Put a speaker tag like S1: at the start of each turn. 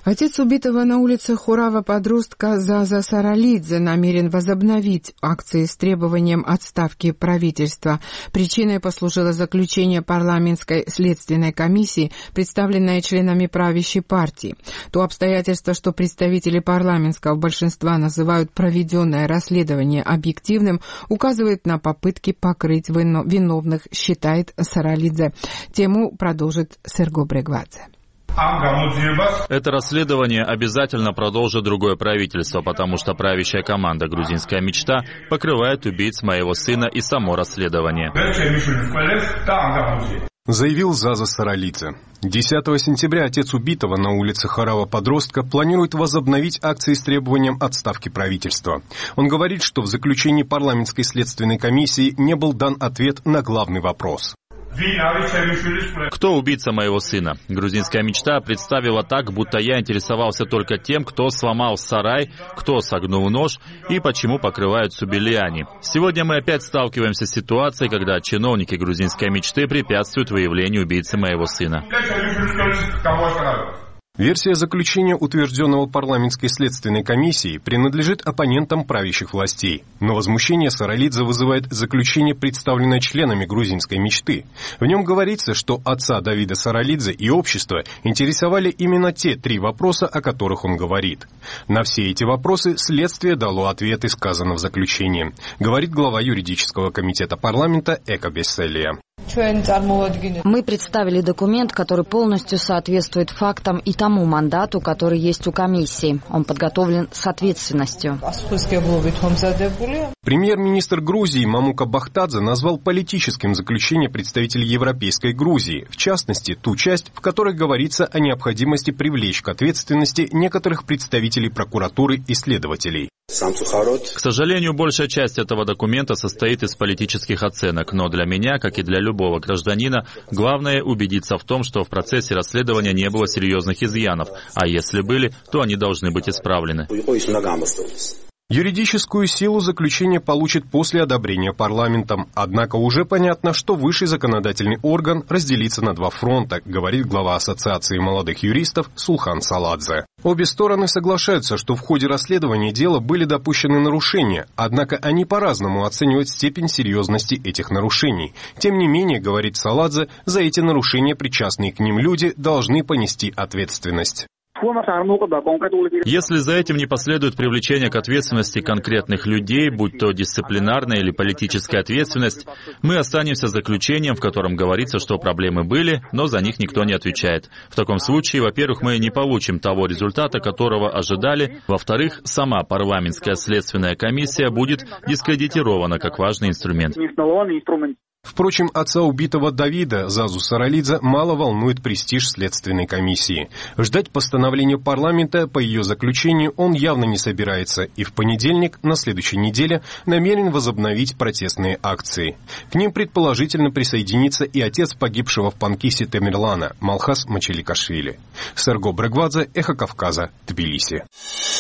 S1: Отец убитого на улице Хурава подростка Заза Саралидзе намерен возобновить акции с требованием отставки правительства. Причиной послужило заключение парламентской следственной комиссии, представленной членами правящей партии. То обстоятельство, что представители парламентского большинства называют проведенное расследование объективным, указывает на попытки покрыть виновных, считает Саралидзе. Тему продолжит Серго Брегвадзе.
S2: Это расследование обязательно продолжит другое правительство, потому что правящая команда «Грузинская мечта» покрывает убийц моего сына и само расследование.
S3: Заявил Заза Саралидзе. 10 сентября отец убитого на улице Хурава подростка планирует возобновить акции с требованием отставки правительства. Он говорит, что в заключении парламентской следственной комиссии не был дан ответ на главный вопрос.
S2: Кто убийца моего сына? Грузинская мечта представила так, будто я интересовался только тем, кто сломал сарай, кто согнул нож и почему покрывают Субилиани. Сегодня мы опять сталкиваемся с ситуацией, когда чиновники грузинской мечты препятствуют выявлению убийцы моего сына.
S3: Версия заключения, утвержденного парламентской следственной комиссией, принадлежит оппонентам правящих властей. Но возмущение Саралидзе вызывает заключение, представленное членами грузинской мечты. В нем говорится, что отца Давида Саралидзе и общество интересовали именно те 3 вопроса, о которых он говорит. На все эти вопросы следствие дало ответы, сказано в заключении, говорит глава юридического комитета парламента Эко Бесселия.
S4: Мы представили документ, который полностью соответствует фактам и тому мандату, который есть у комиссии. Он подготовлен с ответственностью.
S3: Премьер-министр Грузии Мамука Бахтадзе назвал политическим заключение представителей Европейской Грузии, в частности, ту часть, в которой говорится о необходимости привлечь к ответственности некоторых представителей прокуратуры и следователей.
S2: К сожалению, большая часть этого документа состоит из политических оценок, но для меня, как и для любого гражданина, главное убедиться в том, что в процессе расследования не было серьезных изъянов, а если были, то они должны быть исправлены.
S3: Юридическую силу заключение получит после одобрения парламентом. Однако уже понятно, что высший законодательный орган разделится на 2 фронта, говорит глава Ассоциации молодых юристов Сулхан Саладзе. Обе стороны соглашаются, что в ходе расследования дела были допущены нарушения, однако они по-разному оценивают степень серьезности этих нарушений. Тем не менее, говорит Саладзе, за эти нарушения причастные к ним люди должны понести ответственность.
S2: Если за этим не последует привлечение к ответственности конкретных людей, будь то дисциплинарная или политическая ответственность, мы останемся с заключением, в котором говорится, что проблемы были, но за них никто не отвечает. В таком случае, во-первых, мы не получим того результата, которого ожидали, во-вторых, сама парламентская следственная комиссия будет дискредитирована как важный инструмент.
S3: Впрочем, отца убитого Давида, Зазу Саралидзе, мало волнует престиж следственной комиссии. Ждать постановления парламента по ее заключению он явно не собирается и в понедельник, на следующей неделе, намерен возобновить протестные акции. К ним предположительно присоединится и отец погибшего в Панкисе Темирлана, Малхас Мачеликашвили. Серго Брегвадзе, Эхо Кавказа, Тбилиси.